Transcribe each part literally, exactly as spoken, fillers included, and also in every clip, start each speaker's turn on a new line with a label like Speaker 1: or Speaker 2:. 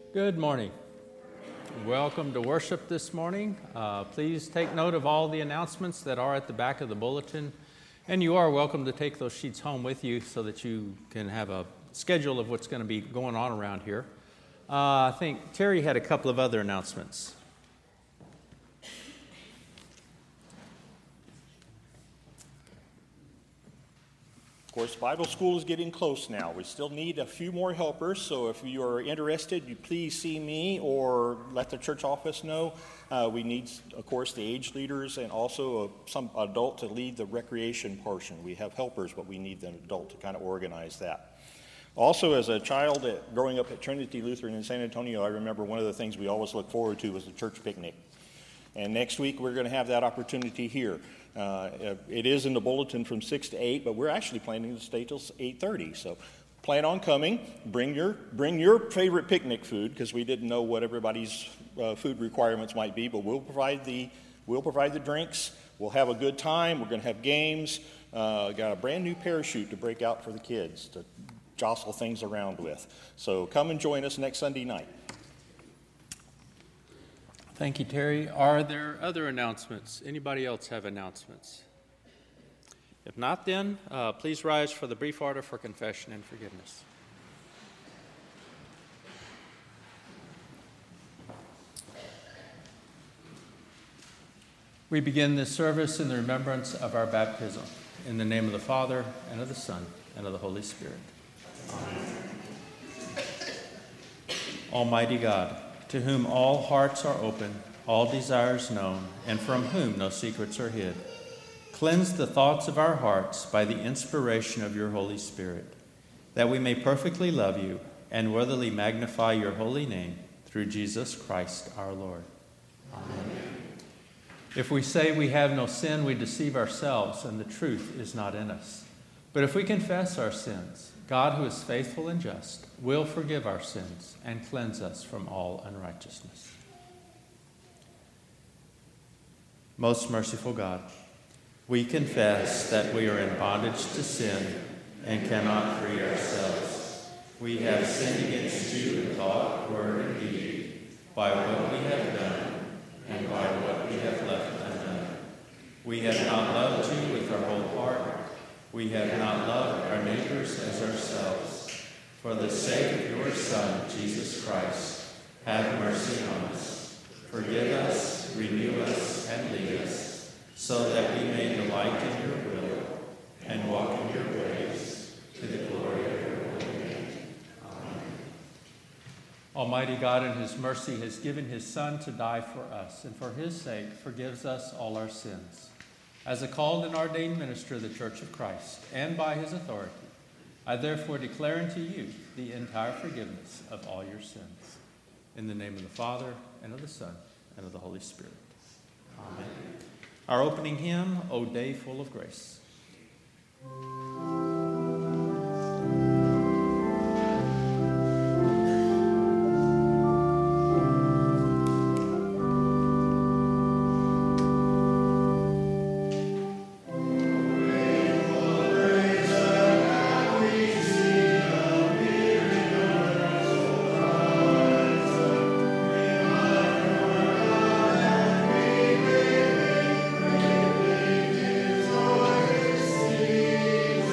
Speaker 1: Good morning. Welcome to worship this morning. Uh, please take note of all the announcements that are at the back of the bulletin. And you are welcome to take those sheets home with you so that you can have a schedule of what's going to be going on around here. Uh, I think Terry had a couple of other announcements.
Speaker 2: Of course, Bible school is getting close now. We still need a few more helpers, so if you are interested, you please see me or let the church office know. Uh, we need, of course, the age leaders and also a, some adult to lead the recreation portion. We have helpers, but we need an adult to kind of organize that. Also, as a child at, growing up at Trinity Lutheran in San Antonio, I remember one of the things we always look forward to was the church picnic. And next week, we're going to have that opportunity here. Uh, it is in the bulletin from six to eight, but we're actually planning to stay till eight thirty. So plan on coming. Bring your bring your favorite picnic food, because we didn't know what everybody's uh, food requirements might be, but we'll provide the we'll provide the drinks. We'll have a good time. We're going to have games. Uh, got a brand new parachute to break out for the kids to jostle things around with. So come and join us next Sunday night.
Speaker 1: Thank you, Terry. Are there other announcements? Anybody else have announcements? If not, then uh, please rise for the brief order for confession and forgiveness. We begin this service in the remembrance of our baptism. In the name of the Father, and of the Son, and of the Holy Spirit. Amen. Almighty God, to whom all hearts are open, all desires known, and from whom no secrets are hid, cleanse the thoughts of our hearts by the inspiration of your Holy Spirit, that we may perfectly love you and worthily magnify your holy name through Jesus Christ our Lord. Amen. If we say we have no sin, we deceive ourselves, and the truth is not in us. But if we confess our sins, God, who is faithful and just, will forgive our sins and cleanse us from all unrighteousness. Most merciful God, we confess that we are in bondage to sin and cannot free ourselves. We have sinned against you in thought, word, and deed, by what we have done and by what we have left undone. We have not loved you with our whole heart. We have not loved our neighbors as ourselves. For the sake of your Son, Jesus Christ, have mercy on us. Forgive us, renew us, and lead us, so that we may delight in your will and walk in your ways, to the glory of your holy name. Amen. Almighty God, in his mercy, has given his Son to die for us, and for his sake forgives us all our sins. As a called and ordained minister of the Church of Christ, and by his authority, I therefore declare unto you the entire forgiveness of all your sins. In the name of the Father, and of the Son, and of the Holy Spirit. Amen. Our opening hymn, O Day Full of Grace.
Speaker 3: Praise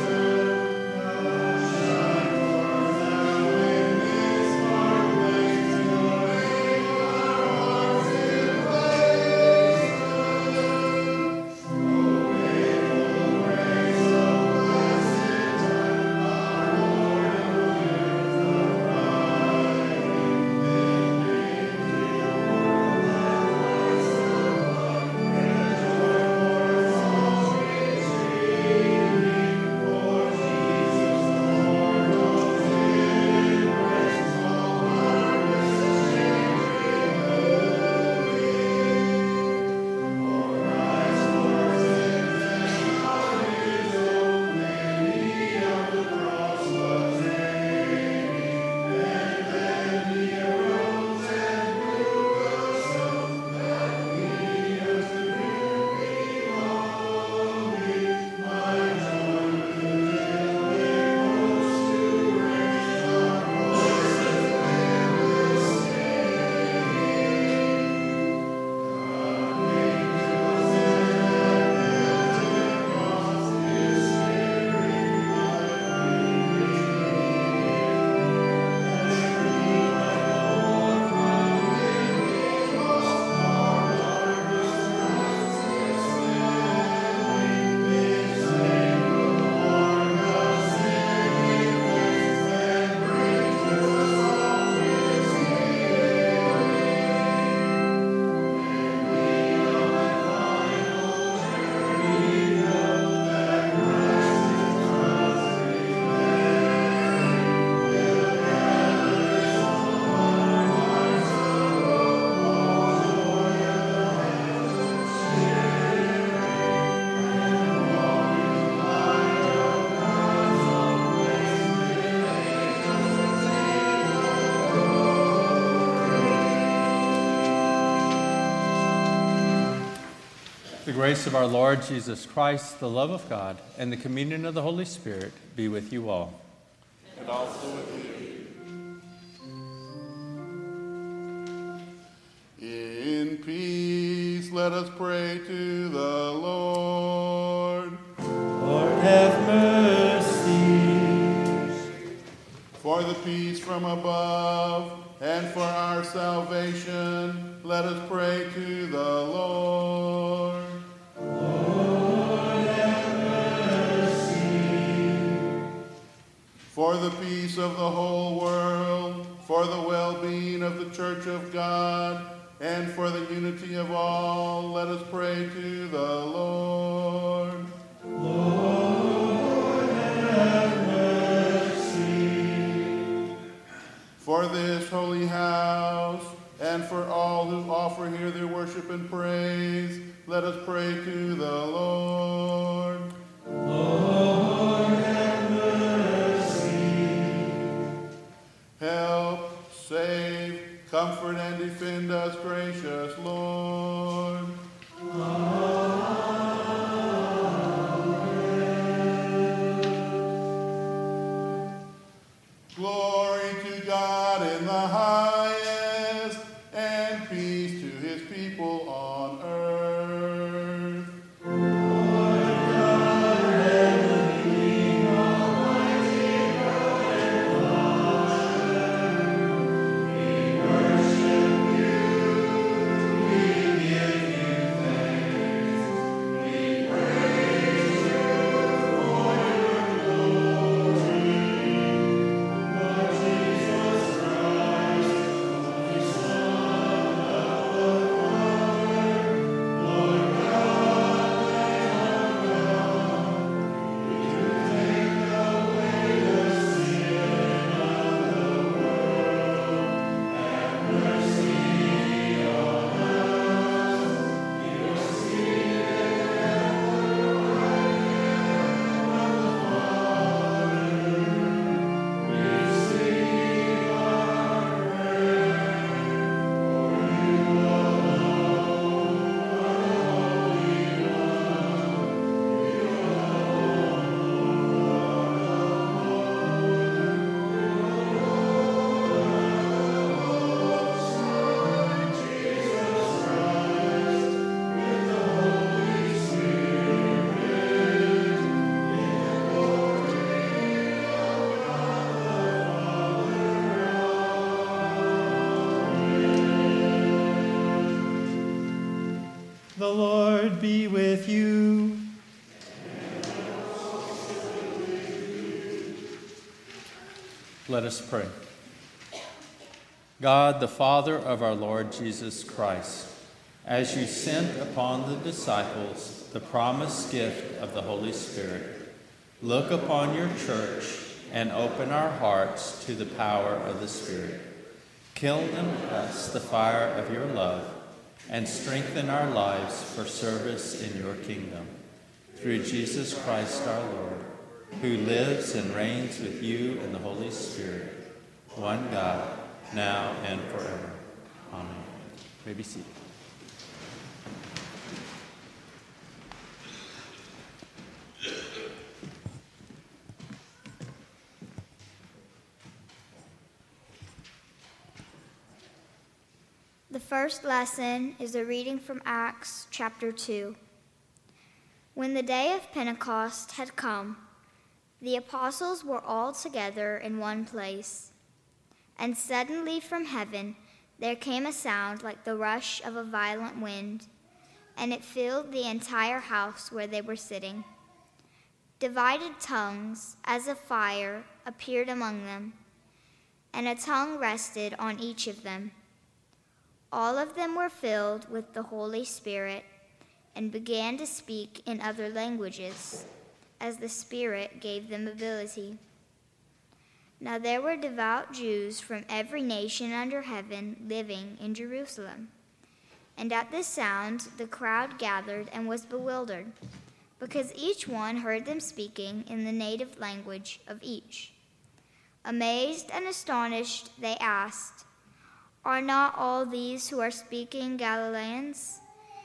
Speaker 1: grace of our Lord Jesus Christ, the love of God, and the communion of the Holy Spirit be with you all.
Speaker 3: And also with you. In peace, let us pray to the Lord.
Speaker 1: Lord, have mercy.
Speaker 3: For the peace from above and for our salvation, let us pray to the Lord.
Speaker 1: Lord, have mercy.
Speaker 3: For the peace of the whole world, for the well-being of the Church of God, and for the unity of all, let us pray to the Lord.
Speaker 1: Lord, have mercy.
Speaker 3: For this holy house, and for all who offer here their worship and praise, let us pray to the Lord.
Speaker 1: Lord, have mercy.
Speaker 3: Help, save, comfort, and defend us, gracious Lord. Glory to God in the highest, and peace to his people on earth.
Speaker 1: The Lord be with you. Let us pray. God, the Father of our Lord Jesus Christ, as you sent upon the disciples the promised gift of the Holy Spirit, look upon your church and open our hearts to the power of the Spirit. Kindle in us the fire of your love and strengthen our lives for service in your kingdom. Through Jesus Christ our Lord, who lives and reigns with you in the Holy Spirit, one God, now and forever. Amen. You may be seated.
Speaker 4: The first lesson is a reading from Acts chapter two. When the day of Pentecost had come, the apostles were all together in one place. And suddenly from heaven there came a sound like the rush of a violent wind, and it filled the entire house where they were sitting. Divided tongues, as of fire, appeared among them, and a tongue rested on each of them. All of them were filled with the Holy Spirit and began to speak in other languages, as the Spirit gave them ability. Now there were devout Jews from every nation under heaven living in Jerusalem. And at this sound the crowd gathered and was bewildered, because each one heard them speaking in the native language of each. Amazed and astonished, they asked, "Are not all these who are speaking Galileans?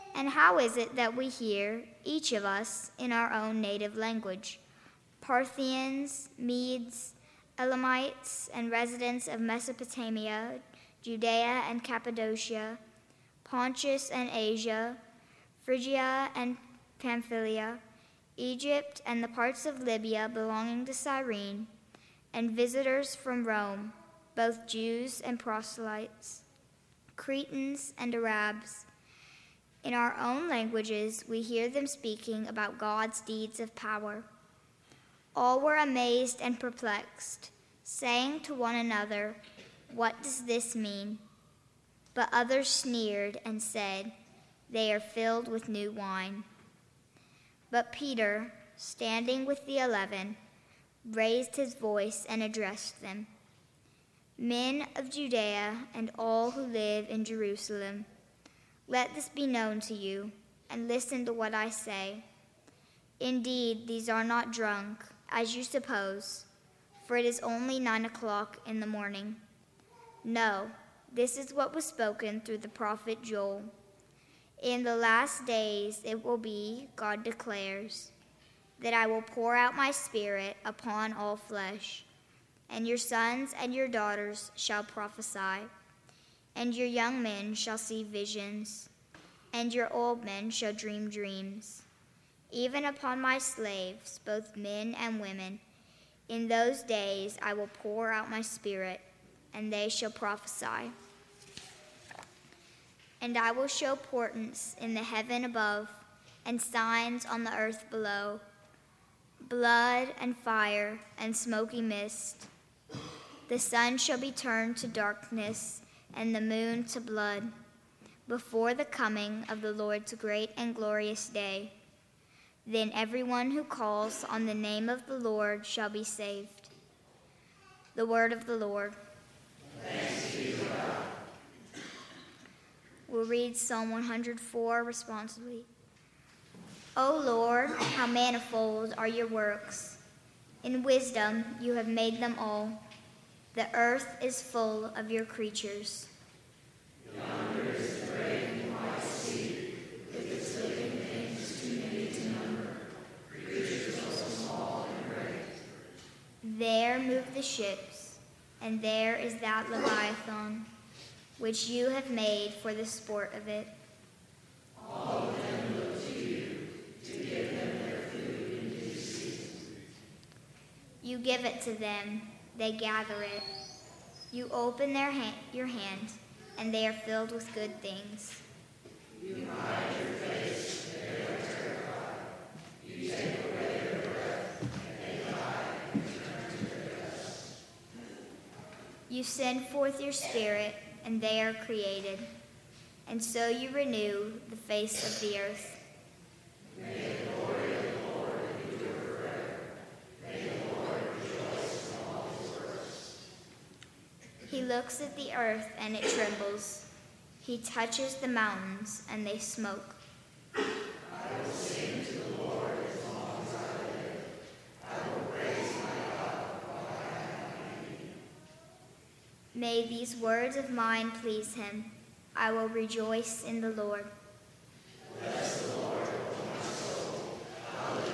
Speaker 4: And how is it that we hear, each of us, in our own native language? Parthians, Medes, Elamites, and residents of Mesopotamia, Judea and Cappadocia, Pontus and Asia, Phrygia and Pamphylia, Egypt and the parts of Libya belonging to Cyrene, and visitors from Rome, both Jews and proselytes, Cretans and Arabs. In our own languages, we hear them speaking about God's deeds of power. All were amazed and perplexed, saying to one another, "What does this mean?" But others sneered and said, "They are filled with new wine." But Peter, standing with the eleven, raised his voice and addressed them. "Men of Judea and all who live in Jerusalem, let this be known to you, and listen to what I say. Indeed, these are not drunk, as you suppose, for it is only nine o'clock in the morning. No, this is what was spoken through the prophet Joel. In the last days it will be, God declares, that I will pour out my Spirit upon all flesh, and your sons and your daughters shall prophesy, and your young men shall see visions, and your old men shall dream dreams. Even upon my slaves, both men and women, in those days I will pour out my Spirit, and they shall prophesy. And I will show portents in the heaven above, and signs on the earth below, blood and fire and smoky mist. The sun shall be turned to darkness, and the moon to blood, before the coming of the Lord's great and glorious day. Then everyone who calls on the name of the Lord shall be saved." The word of the Lord.
Speaker 1: Thanks be to God.
Speaker 4: We'll read Psalm one hundred four responsibly. O Lord, how manifold are your works. In wisdom you have made them all. The earth is full of your creatures.
Speaker 1: Yonder is the great and wide sea, with its living things too many to number, creatures both small and great.
Speaker 4: There move the ships, and there is that Leviathan, which you have made for the sport of it.
Speaker 1: All of them look to you, to give them their food in due season.
Speaker 4: You give it to them, they gather it. You open their hand, your hand, and they are filled with good things.
Speaker 1: You hide your face, they are terrified. You take away their breath, and they die and return to their dust.
Speaker 4: You send forth your Spirit, and they are created, and so you renew the face of the earth.
Speaker 1: May the glory of the Lord endure forever. May the Lord rejoice in all his works.
Speaker 4: He looks at the earth, and it trembles. He touches the mountains, and they smoke.
Speaker 1: I will sing to the Lord as long as I live. I will praise my God while I have my being.
Speaker 4: May these words of mine please him. I will rejoice in the Lord.
Speaker 1: Bless the Lord, O my soul. Hallelujah.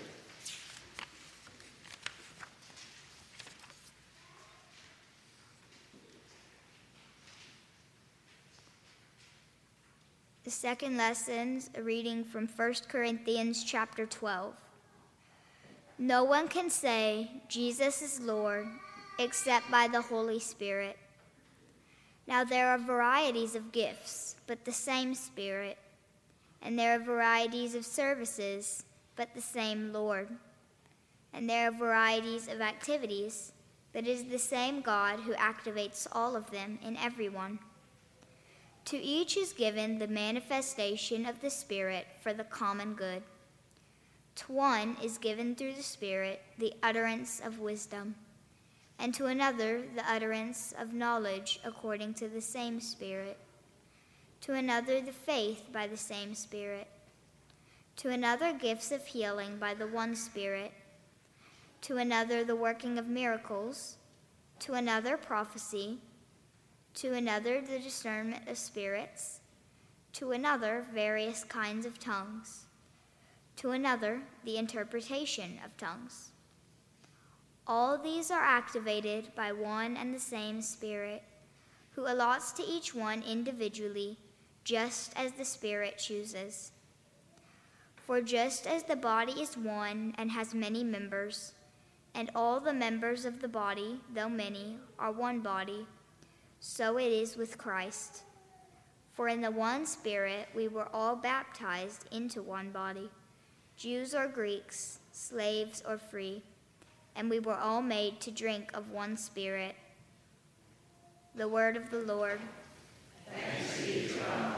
Speaker 4: The second lesson's a reading from First Corinthians chapter twelve. No one can say Jesus is Lord except by the Holy Spirit. Now there are varieties of gifts, but the same Spirit. And there are varieties of services, but the same Lord. And there are varieties of activities, but it is the same God who activates all of them in everyone. To each is given the manifestation of the Spirit for the common good. To one is given through the Spirit the utterance of wisdom, and to another the utterance of knowledge according to the same Spirit, to another the faith by the same Spirit, to another gifts of healing by the one Spirit, to another the working of miracles, to another prophecy, to another the discernment of spirits, to another various kinds of tongues, to another the interpretation of tongues. All these are activated by one and the same Spirit, who allots to each one individually, just as the Spirit chooses. For just as the body is one and has many members, and all the members of the body, though many, are one body, so it is with Christ. For in the one Spirit we were all baptized into one body, Jews or Greeks, slaves or free, and we were all made to drink of one Spirit. The word of the Lord.
Speaker 5: Thanks be to God.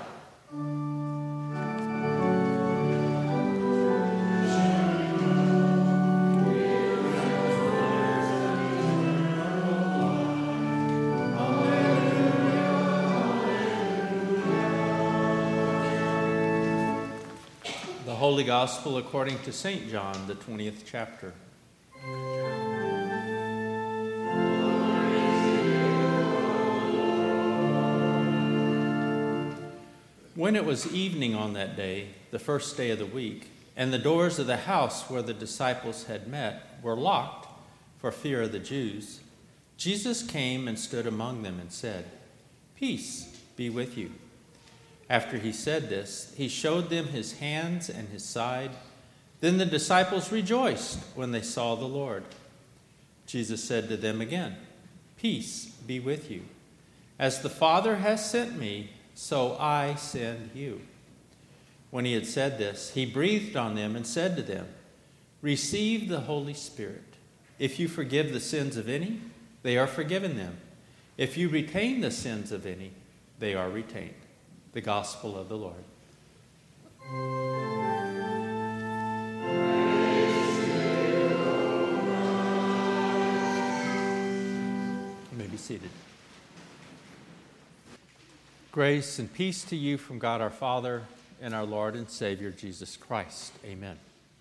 Speaker 1: The Holy Gospel according to Saint John, the twentieth chapter. When it was evening on that day, the first day of the week, and the doors of the house where the disciples had met were locked for fear of the Jews, Jesus came and stood among them and said, "Peace be with you." After he said this, he showed them his hands and his side. Then the disciples rejoiced when they saw the Lord. Jesus said to them again, "Peace be with you. As the Father has sent me, so I send you." When he had said this, he breathed on them and said to them, "Receive the Holy Spirit. If you forgive the sins of any, they are forgiven them. If you retain the sins of any, they are retained." The Gospel of the Lord. You may be seated. Grace and peace to you from God our Father and our Lord and Savior Jesus Christ. Amen.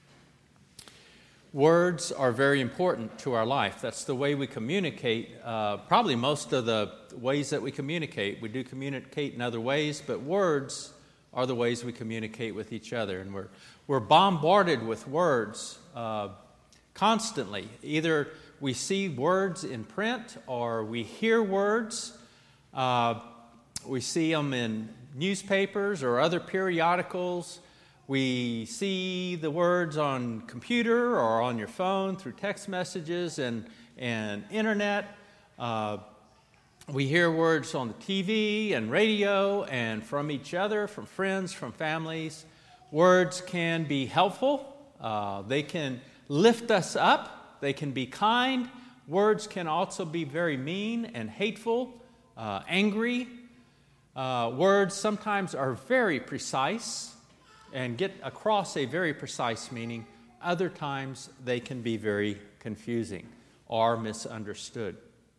Speaker 1: Words are very important to our life. That's the way we communicate. Uh, probably most of the ways that we communicate. We do communicate in other ways, but words are the ways we communicate with each other. And we're, we're bombarded with words uh, constantly. Either we see words in print or we hear words. Uh, we see them in newspapers or other periodicals. We see the words on computer or on your phone through text messages and, and internet. Uh, we hear words on the T V and radio and from each other, from friends, from families. Words can be helpful. Uh, they can lift us up. They can be kind. Words can also be very mean and hateful, uh, angry. Uh, words sometimes are very precise and get across a very precise meaning. Other times they can be very confusing or misunderstood.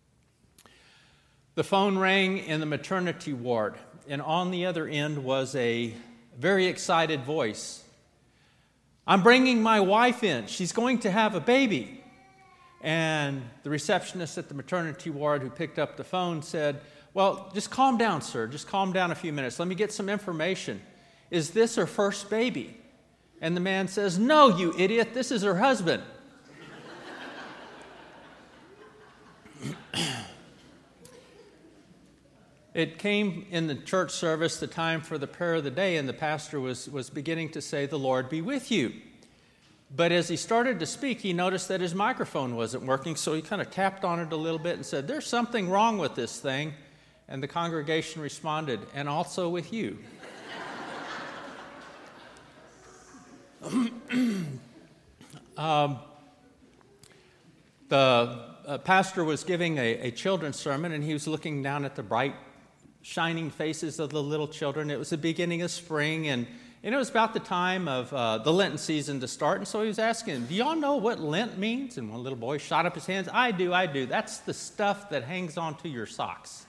Speaker 1: The phone rang in the maternity ward, and on the other end was a very excited voice. "I'm bringing my wife in. She's going to have a baby." And the receptionist at the maternity ward who picked up the phone said, "Well, just calm down, sir. Just calm down a few minutes. Let me get some information. Is this her first baby?" And the man says, "No, you idiot, this is her husband." It came in the church service, the time for the prayer of the day, and the pastor was, was beginning to say, "The Lord be with you." But as he started to speak, he noticed that his microphone wasn't working, so he kind of tapped on it a little bit and said, "There's something wrong with this thing." And the congregation responded, "And also with you." um, the uh, pastor was giving a, a children's sermon, and he was looking down at the bright, shining faces of the little children. It was the beginning of spring, and, and it was about the time of uh, the Lenten season to start. And so he was asking, "Do y'all know what Lent means?" And one little boy shot up his hands. "I do, I do. That's the stuff that hangs onto your socks."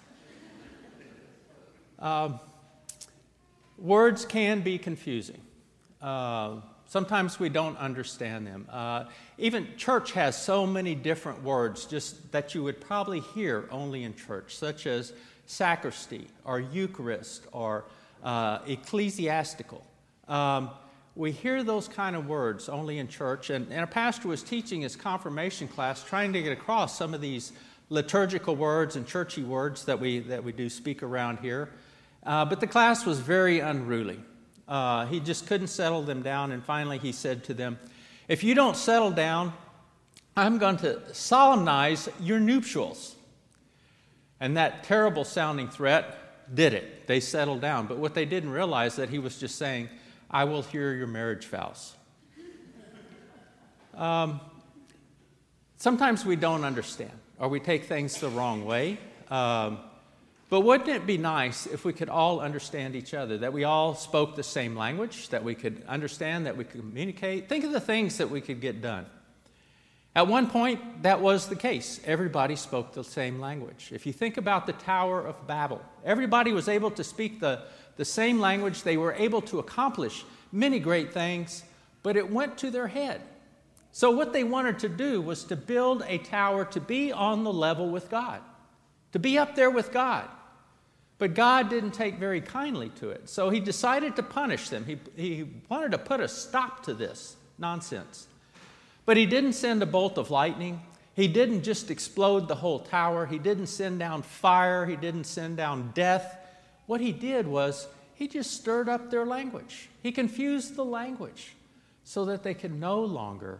Speaker 1: Um, words can be confusing. Uh, sometimes we don't understand them. Uh, even church has so many different words just that you would probably hear only in church, such as sacristy or Eucharist or
Speaker 6: uh, ecclesiastical. Um, we hear those kind of words only in church, and, and a pastor was teaching his confirmation class trying to get across some of these liturgical words and churchy words that we, that we do speak around here. Uh, but the class was very unruly. Uh, he just couldn't settle them down, and finally he said to them, if you don't settle down, I'm going to solemnize your nuptials. And that terrible sounding threat did it. They settled down. But what they didn't realize that he was just saying, I will hear your marriage vows. Um, sometimes we don't understand, or we take things the wrong way. Um, but wouldn't it be nice if we could all understand each other, that we all spoke the same language, that we could understand, that we could communicate? Think of the things that we could get done. At one point, that was the case. Everybody spoke the same language. If you think about the Tower of Babel, everybody was able to speak the, the same language. They were able to accomplish many great things, but it went to their head. So what they wanted to do was to build a tower to be on the level with God, to be up there with God. But God didn't take very kindly to it. So he decided to punish them. He, he wanted to put a stop to this nonsense. But he didn't send a bolt of lightning. He didn't just explode the whole tower. He didn't send down fire. He didn't send down death. What he did was he just stirred up their language. He confused the language so that they could no longer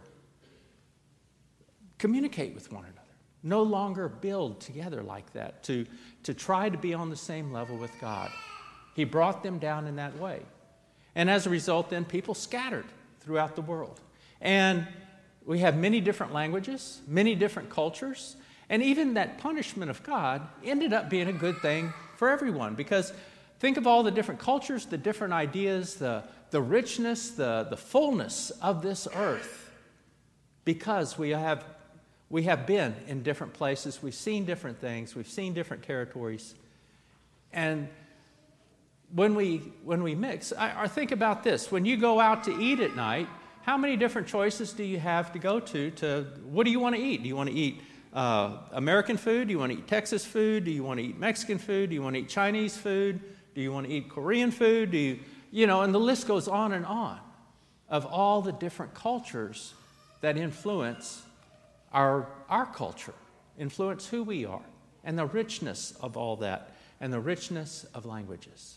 Speaker 6: communicate with one another, no longer build together like that, to, to try to be on the same level with God. He brought them down in that way. And as a result, then, people scattered throughout the world. And we have many different languages, many different cultures, and even that punishment of God ended up being a good thing for everyone, because think of all the different cultures, the different ideas, the, the richness, the, the fullness of this earth, because we have, we have been in different places, we've seen different things, we've seen different territories, and when we, when we mix, I, I think about this, when you go out to eat at night, how many different choices do you have to go to, to what do you want to eat? Do you want to eat uh, American food? Do you want to eat Texas food? Do you want to eat Mexican food? Do you want to eat Chinese food? Do you want to eat Korean food? Do you, you know, and the list goes on and on of all the different cultures that influence our, our culture, influence who we are, and the richness of all that, and the richness of languages.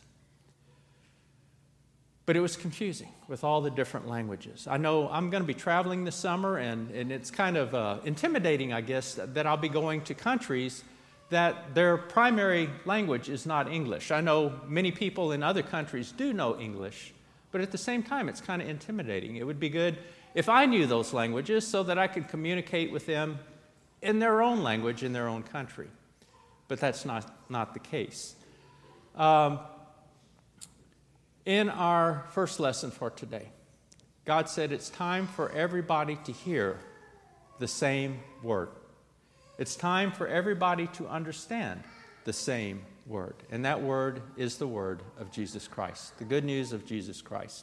Speaker 6: But it was confusing with all the different languages. I know I'm going to be traveling this summer, and, and it's kind of uh, intimidating, I guess, that, that I'll be going to countries that their primary language is not English. I know many people in other countries do know English, but at the same time, it's kind of intimidating. It would be good if I knew those languages so that I could communicate with them in their own language, in their own country. But that's not, not the case. Um, In our first lesson for today, God said it's time for everybody to hear the same word. It's time for everybody to understand the same word. And that word is the word of Jesus Christ, the good news of Jesus Christ.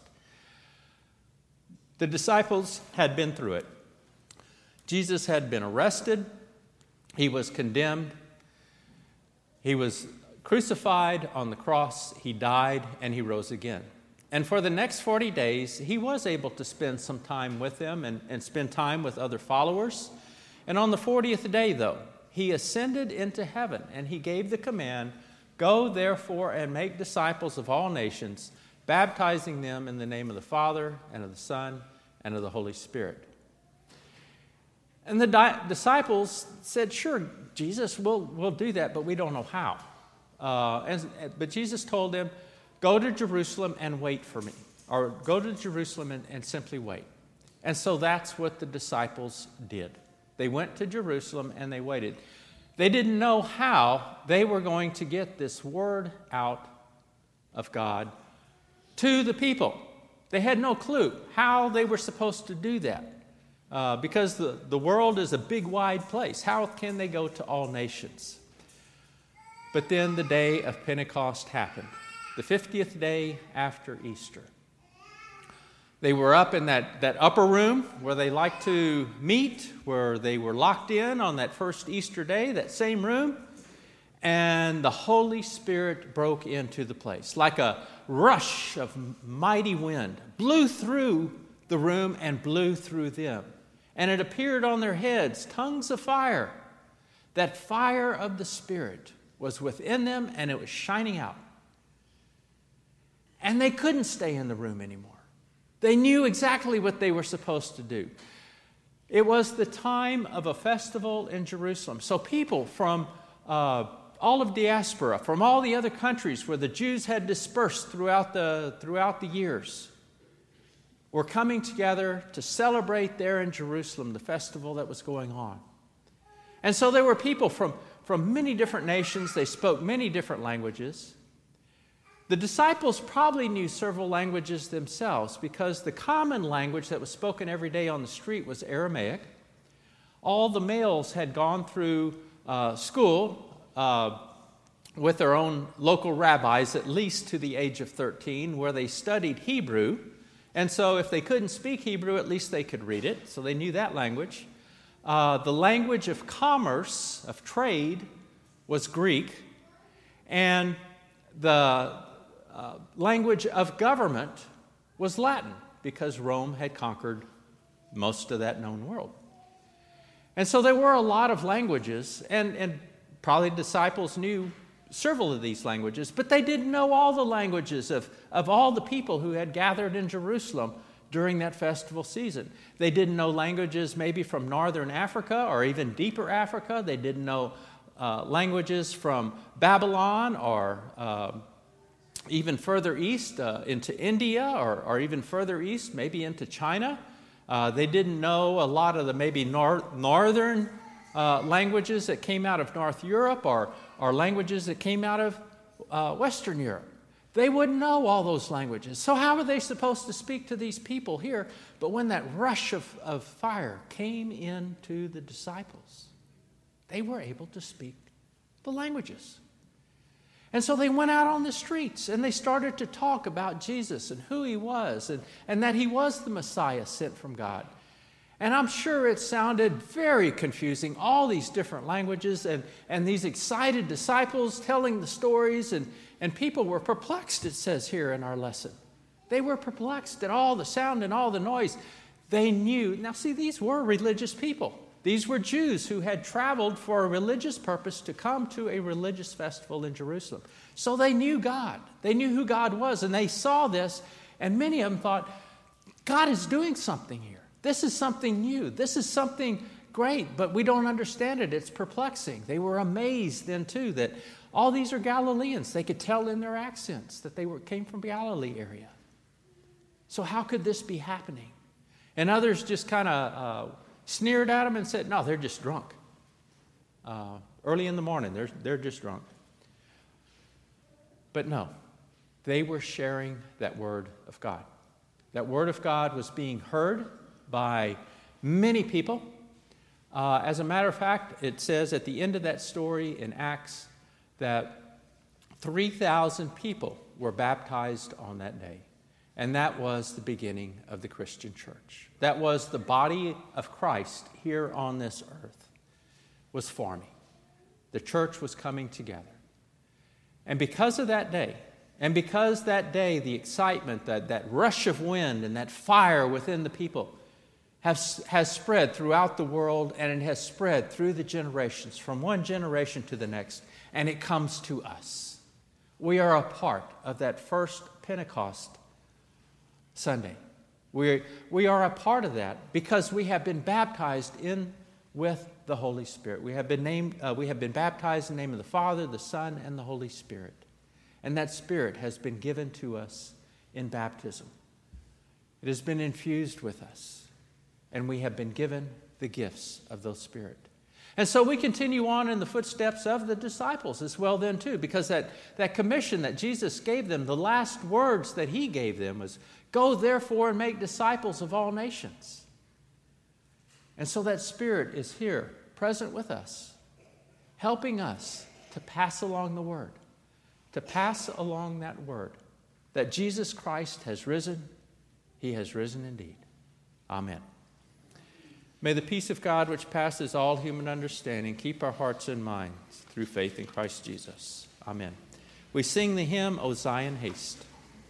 Speaker 6: The disciples had been through it. Jesus had been arrested. He was condemned. He was crucified on the cross, he died, and he rose again. And for the next forty days, he was able to spend some time with them and, and spend time with other followers. And on the fortieth day, though, he ascended into heaven, and he gave the command, "Go, therefore, and make disciples of all nations, baptizing them in the name of the Father, and of the Son, and of the Holy Spirit." And the di- disciples said, "Sure, Jesus, we'll, we'll do that, but we don't know how." Uh, and, but Jesus told them, "Go to Jerusalem and wait for me." Or go to Jerusalem and, and simply wait. And so that's what the disciples did. They went to Jerusalem and they waited. They didn't know how they were going to get this word out of God to the people. They had no clue how they were supposed to do that. Uh, because the, the world is a big, wide place. How can they go to all nations? But then the day of Pentecost happened, the fiftieth day after Easter. They were up in that, that upper room where they like to meet, where they were locked in on that first Easter day, that same room, and the Holy Spirit broke into the place. Like a, rush of mighty wind blew through the room and blew through them. And it appeared on their heads tongues of fire. That fire of the Spirit was within them, and it was shining out. And they couldn't stay in the room anymore. They knew exactly what they were supposed to do. It was the time of a festival in Jerusalem. So people from uh, all of diaspora, from all the other countries where the Jews had dispersed throughout the, throughout the years, were coming together to celebrate there in Jerusalem the festival that was going on. And so there were people from, from many different nations. They spoke many different languages. The disciples probably knew several languages themselves because the common language that was spoken every day on the street was Aramaic. All the males had gone through uh, school uh, with their own local rabbis, at least to the age of thirteen, where they studied Hebrew. And so if they couldn't speak Hebrew, at least they could read it. So they knew that language. Uh, the language of commerce, of trade, was Greek. And the uh, language of government was Latin, because Rome had conquered most of that known world. And so there were a lot of languages, and, and probably disciples knew several of these languages, but they didn't know all the languages of, of all the people who had gathered in Jerusalem during that festival season. They didn't know languages maybe from northern Africa or even deeper Africa. They didn't know uh, languages from Babylon or uh, even further east uh, into India or, or even further east, maybe into China. Uh, they didn't know a lot of the maybe nor- northern uh, languages that came out of North Europe or, or languages that came out of uh, Western Europe. They wouldn't know all those languages. So how were they supposed to speak to these people here? But when that rush of, of fire came into the disciples, they were able to speak the languages. And so they went out on the streets and they started to talk about Jesus and who he was and, and that he was the Messiah sent from God. And I'm sure it sounded very confusing, all these different languages and, and these excited disciples telling the stories, and, and people were perplexed, it says here in our lesson. They were perplexed at all the sound and all the noise. They knew. Now see, these were religious people. These were Jews who had traveled for a religious purpose to come to a religious festival in Jerusalem. So they knew God. They knew who God was, and they saw this, and many of them thought, God is doing something here. This is something new. This is something great, but we don't understand it. It's perplexing. They were amazed then, too, that all these are Galileans. They could tell in their accents that they were, came from Galilee area. So how could this be happening? And others just kind of uh, sneered at them and said, no, they're just drunk. Uh, early in the morning, they're, they're just drunk. But no, they were sharing that word of God. That word of God was being heard by many people. Uh, as a matter of fact, it says at the end of that story in Acts that three thousand people were baptized on that day. And that was the beginning of the Christian church. That was the body of Christ here on this earth was forming. The church was coming together. And because of that day, and because that day, the excitement, that, that rush of wind and that fire within the people has, has spread throughout the world, and it has spread through the generations, from one generation to the next, and it comes to us. We are a part of that first Pentecost Sunday. We, we are a part of that because we have been baptized in with the Holy Spirit. We have been named, uh, we have been baptized in the name of the Father, the Son, and the Holy Spirit. And that Spirit has been given to us in baptism. It has been infused with us. And we have been given the gifts of the Spirit. And so we continue on in the footsteps of the disciples as well then too, because that, that commission that Jesus gave them, the last words that he gave them was, go therefore and make disciples of all nations. And so that Spirit is here, present with us, helping us to pass along the word, to pass along that word, that Jesus Christ has risen. He has risen indeed. Amen. May the peace of God, which passes all human understanding, keep our hearts and minds through faith in Christ Jesus. Amen. We sing the hymn, O Zion, Haste.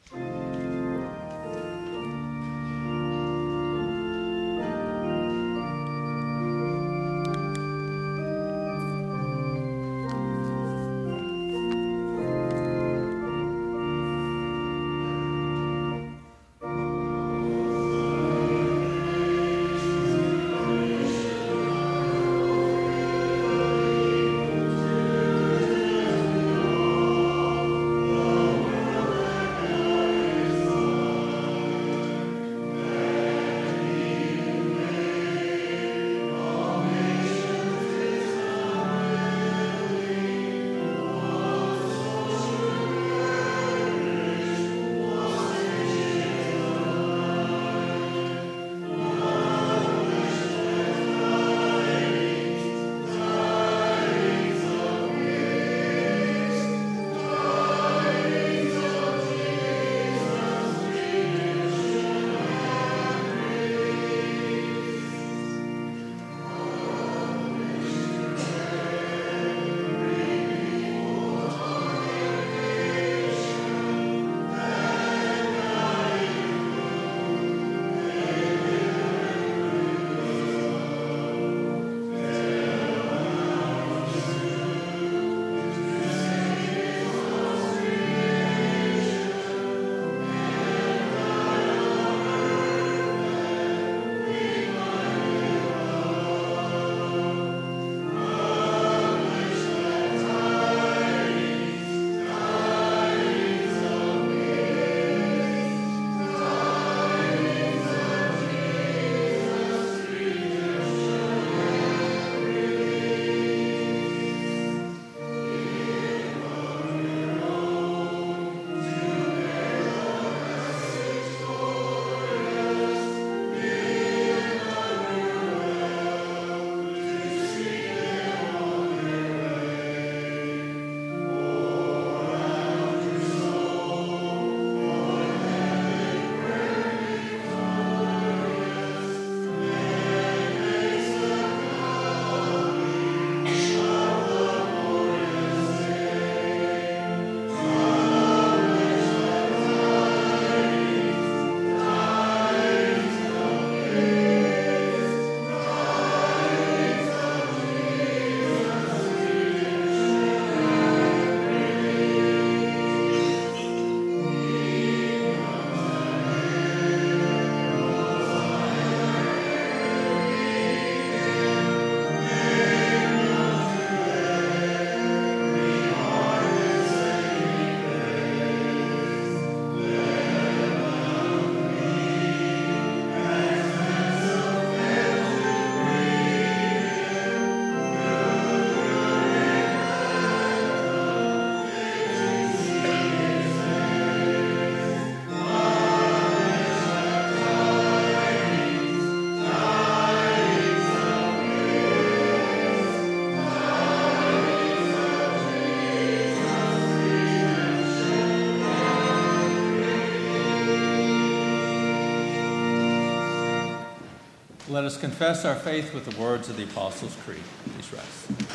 Speaker 6: Let us confess our faith with the words of the Apostles' Creed. Please rise.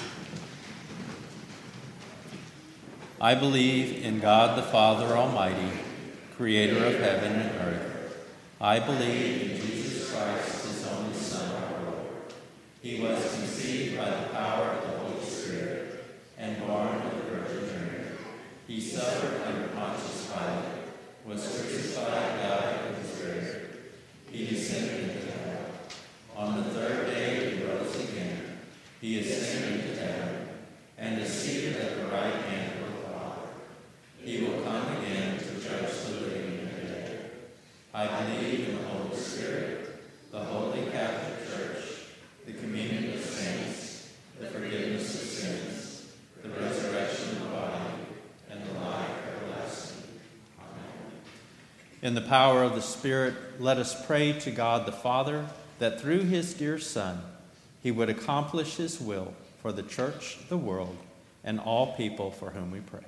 Speaker 6: I believe in God the Father Almighty, creator of heaven and earth. I believe in Jesus Christ, his only Son, our Lord. He was conceived by the power of the Holy Spirit and born of the Virgin Mary. He suffered under Pontius Pilate, was crucified, died, and was buried. He descended into hell. On the third day he rose again. He ascended into heaven and is seated at the right hand of the Father. He will come again to judge the living and the dead. I believe in the Holy Spirit, the Holy Catholic Church, the communion of saints, the forgiveness of sins, the resurrection of the body, and the life everlasting. Amen. In the power of the Spirit, let us pray to God the Father, that through his dear Son, he would accomplish his will for the church, the world, and all people for whom we pray.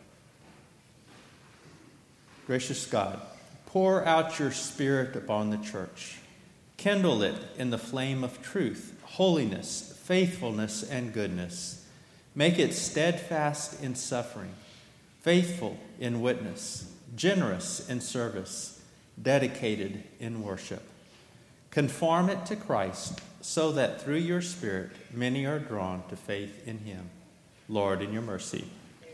Speaker 6: Gracious God, pour out your Spirit upon the church. Kindle it in the flame of truth, holiness, faithfulness, and goodness. Make it steadfast in suffering, faithful in witness,
Speaker 1: generous in service, dedicated in worship. Conform it to Christ, so that through your Spirit many are drawn to faith in him. Lord, in your mercy.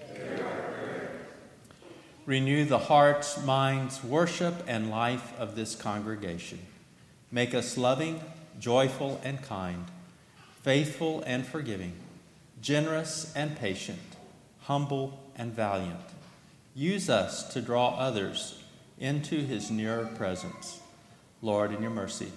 Speaker 1: Renew the hearts, minds, worship, and life of this congregation. Make us loving, joyful, and kind, faithful and forgiving, generous and patient, humble and valiant. Use us to draw others into his nearer presence. Lord, in your mercy.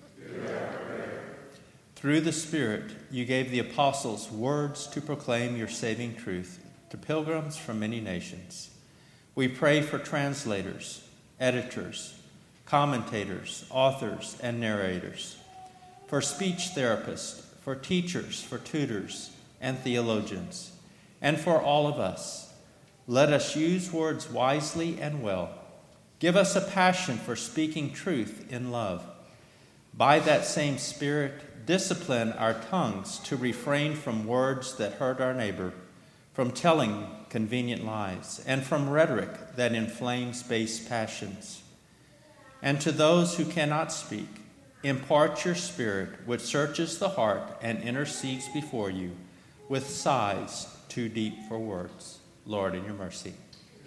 Speaker 1: Through the Spirit, you gave the apostles words to proclaim your saving truth to pilgrims from many nations. We pray for translators, editors, commentators, authors, and narrators, for speech therapists, for teachers, for tutors, and theologians, and for all of us. Let us use words wisely and well. Give us a passion for speaking truth in love. By that same Spirit, discipline our tongues to refrain from words that hurt our neighbor, from telling convenient lies, and from rhetoric that inflames base passions. And to those who cannot speak, impart your Spirit, which searches the heart and intercedes before you with sighs too deep for words. Lord, in your mercy.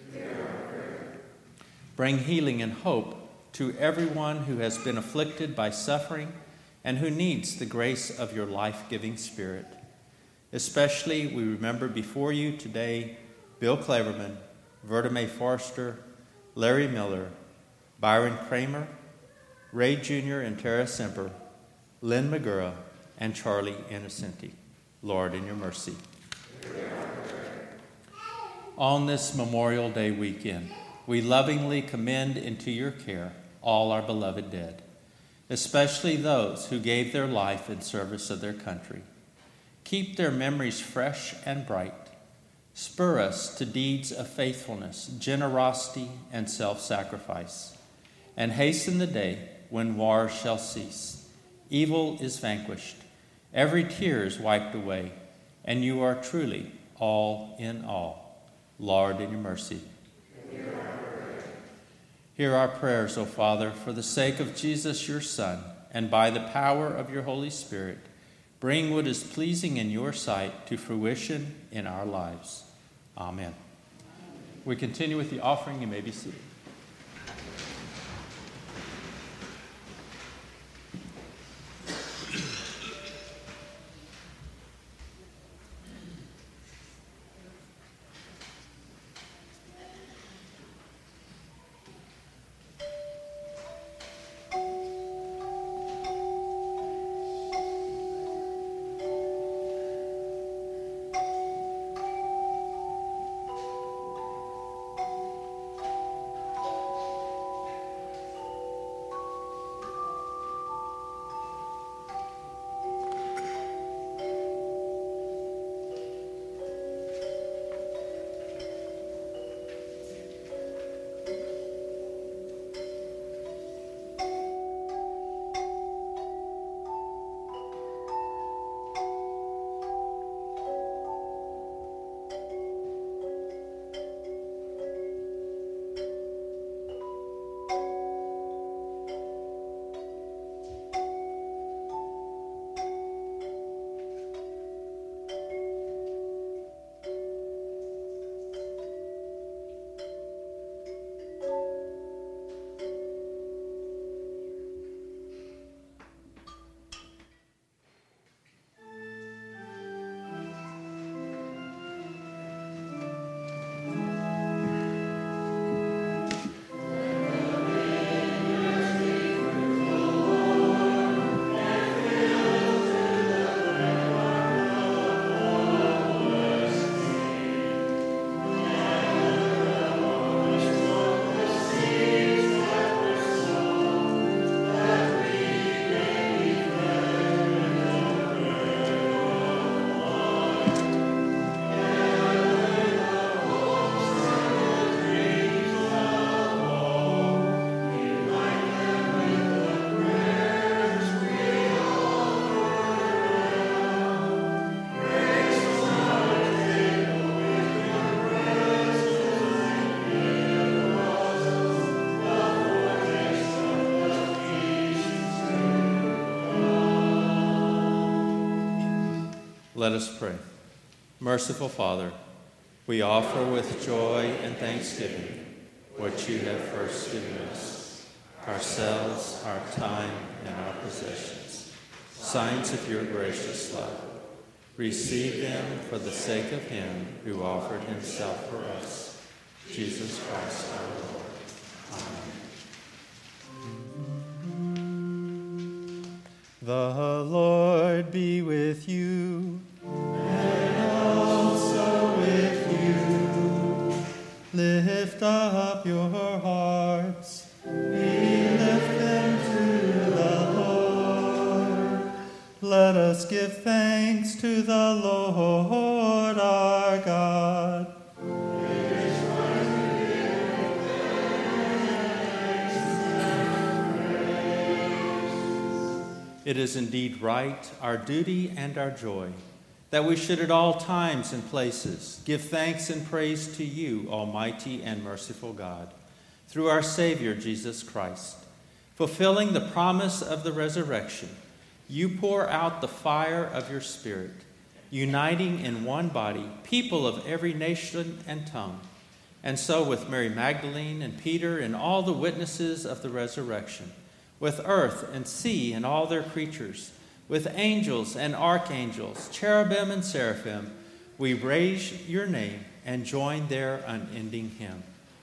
Speaker 1: Bring healing and hope to everyone who has been afflicted by suffering and who needs the grace of your life-giving Spirit. Especially, we remember before you today Bill Cleverman, Verta Mae Forster, Larry Miller, Byron Kramer, Ray Junior and Tara Semper, Lynn Magura, and Charlie Innocenti. Lord, in your mercy. On this Memorial Day weekend, we lovingly commend into your care all our beloved dead, especially those who gave their life in service of their country. Keep their memories fresh and bright. Spur us to deeds of faithfulness, generosity, and self-sacrifice, and hasten the day when war shall cease. Evil is vanquished, every tear is wiped away, and you are truly all in all. Lord, in your mercy. Hear our prayers, O Father, for the sake of Jesus, your Son, and by the power of your Holy Spirit, bring what is pleasing in your sight to fruition in our lives. Amen. We continue with the offering. You may be seated. Let us pray. Merciful Father, we offer with joy and thanksgiving what you have first given us, ourselves, our time, and our possessions, signs of your gracious love. Receive them for the sake of him who offered himself for us, Jesus Christ our Lord. Amen. The Lord be with you. And also with you. Lift up your hearts. We lift them to the Lord. Let us give thanks to the Lord our God. It is indeed right, our duty and our joy, that we should at all times and places give thanks and praise to you, Almighty and merciful God, through our Savior Jesus Christ. Fulfilling the promise of the resurrection, you pour out the fire of your Spirit, uniting in one body people of every nation and tongue. And so with Mary Magdalene and Peter and all the witnesses of the resurrection, with earth and sea and all their creatures, with angels and archangels, cherubim and seraphim, we raise your name and join their unending hymn.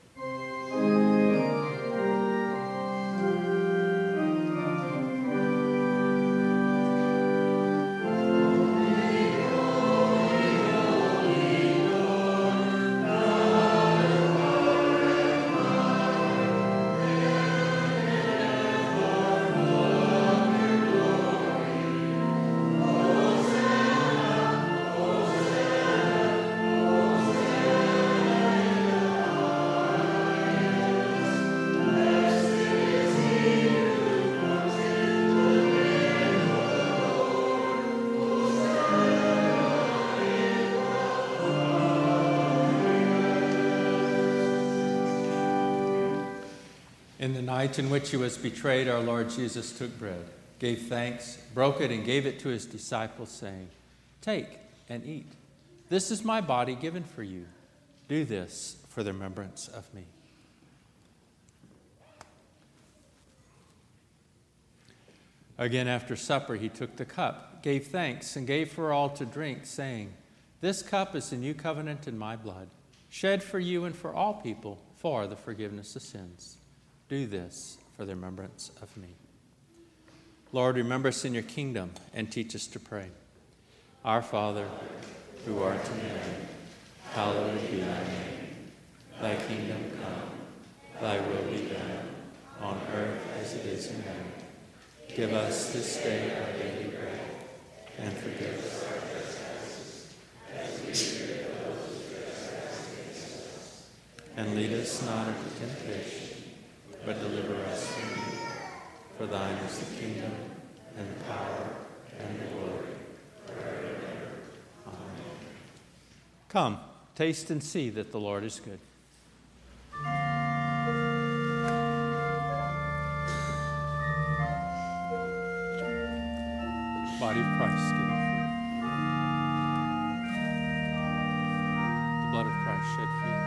Speaker 1: In the night in which he was betrayed, our Lord Jesus took bread, gave thanks, broke it, and gave it to his disciples, saying, "Take and eat. This is my body given for you. Do this for the remembrance of me." Again, after supper, he took the cup, gave thanks, and gave for all to drink, saying, "This cup is the new covenant in my blood, shed for you and for all people for the forgiveness of sins. Do this for the remembrance of me." Lord, remember us in your kingdom and teach us to pray. Our Father, who art in heaven, hallowed be thy name. Thy kingdom come, thy will be done, on earth as it is in heaven. Give us this day our daily bread, and forgive us our trespasses, as we forgive those who trespass against us. And lead us not into temptation, but deliver us from evil. For thine is the kingdom, and the power, and the glory, forever and ever. Amen. Come, taste and see that the Lord is good. Body of Christ given for you. The blood of Christ shed for you.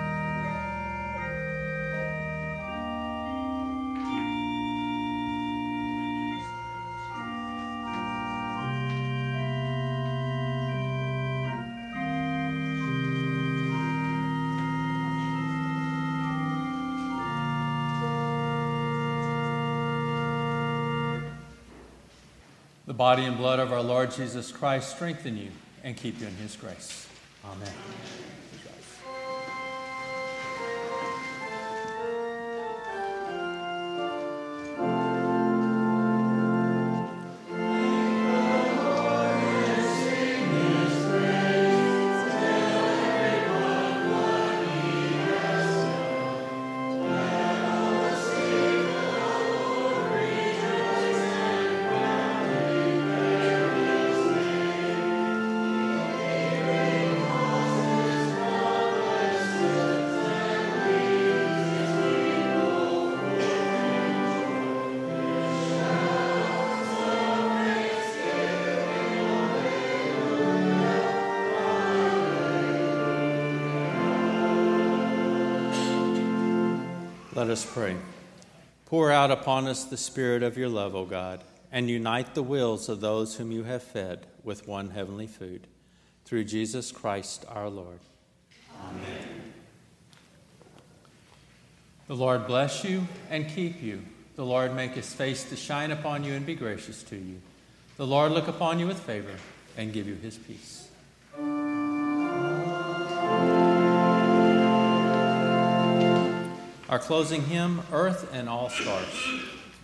Speaker 1: The body and blood of our Lord Jesus Christ strengthen you and keep you in his grace. Amen. Let us pray. Pour out upon us the spirit of your love, O God, and unite the wills of those whom you have fed with one heavenly food. Through Jesus Christ our Lord. Amen. The Lord bless you and keep you. The Lord make his face to shine upon you and be gracious to you. The Lord look upon you with favor and give you his peace. Our closing hymn, Earth and All Stars.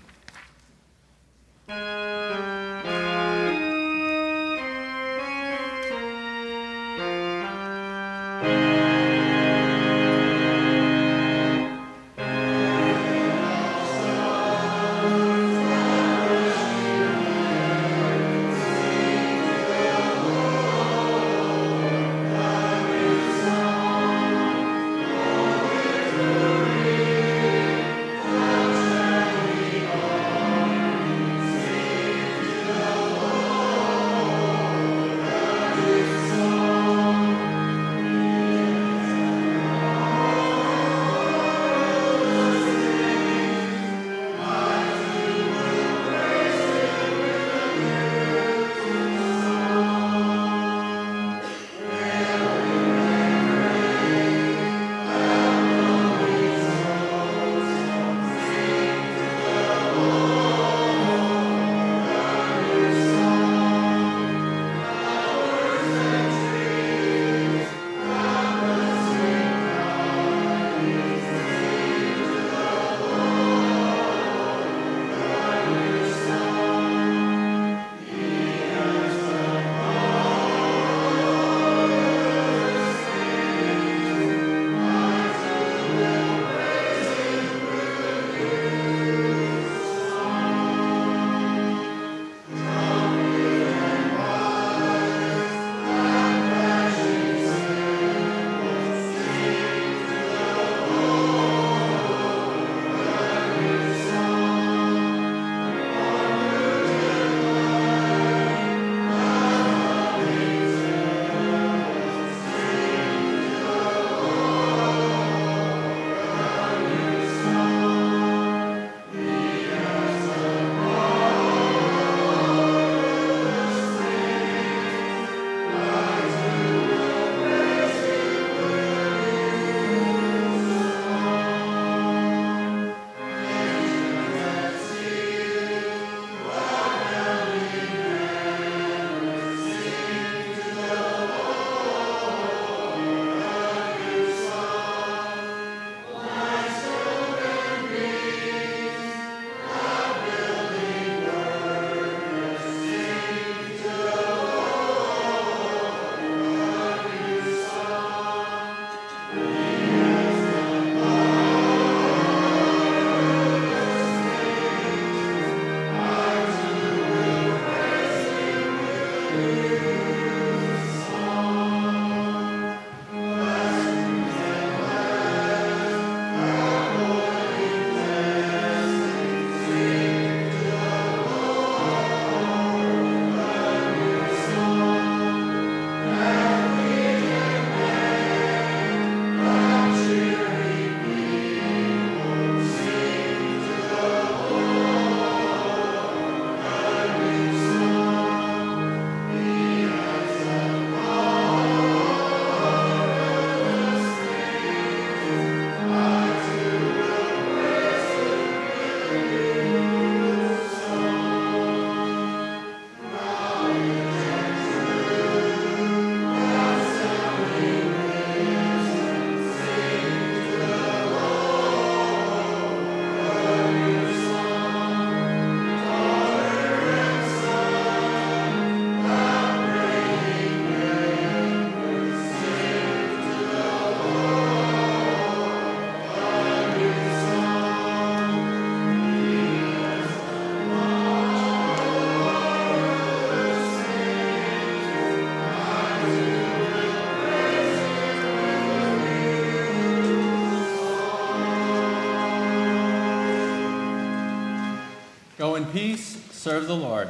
Speaker 1: Go in peace, serve the Lord.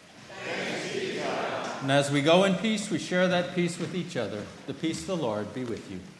Speaker 5: Thanks be to God.
Speaker 1: And as we go in peace, we share that peace with each other. The peace of the Lord be with you.